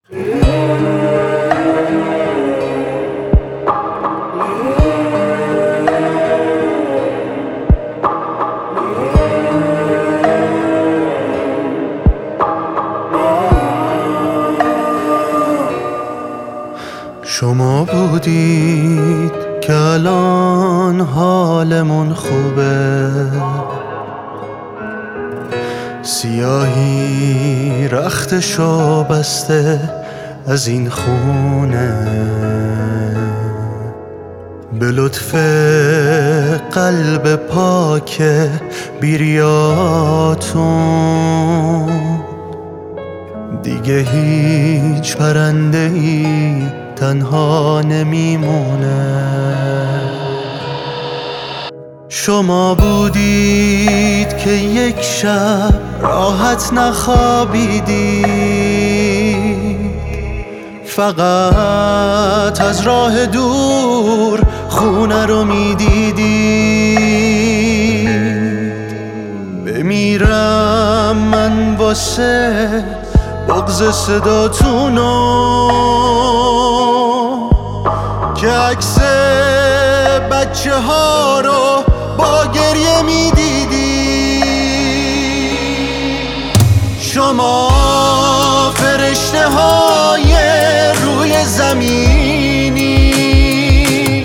شما بودید که الان حالمون خوبه، سیاهی رختشو بسته از این خونه، به لطف قلب پاک بیریاتون دیگه هیچ پرنده‌ای تنها نمیمونه. شما بودید که یک شب راحت نخوابیدید، فقط از راه دور خونه رو میدیدید. بمیرم من واسه بغض صداتونو که عکس بچه ها رو با گریه میدیدی. شما فرشته های روی زمینی،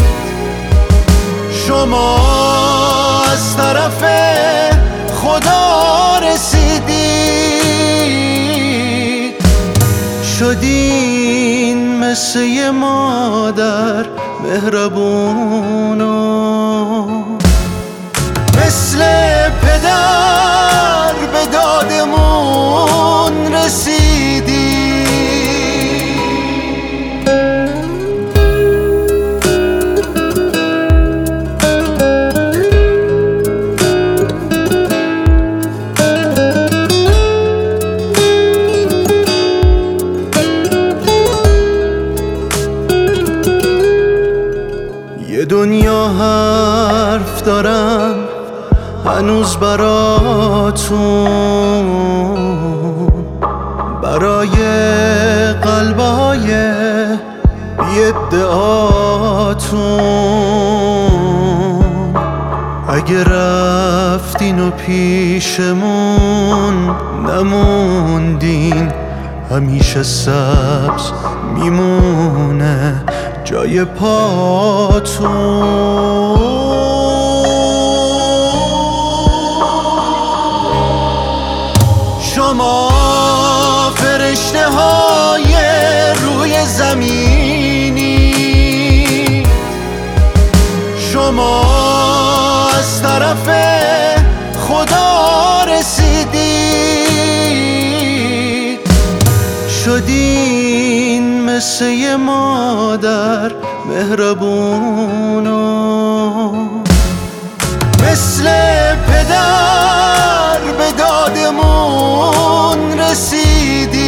شما از طرف خدا رسیدی، شدین مثل یه مادر مهربونو، مثل پدر به دادمون رسیدی. یه دنیا حرف دارم هنوز براتون، برای قلبای بی ادعاتون. اگه رفتین و پیشمون نموندین، همیشه سبز میمونه جای پاتون. شما فرشته های روی زمینی، شما از طرف خدا رسیدی، شدین مثل یه مادر مهربونو، مثل پدر به دادمون رسیدی.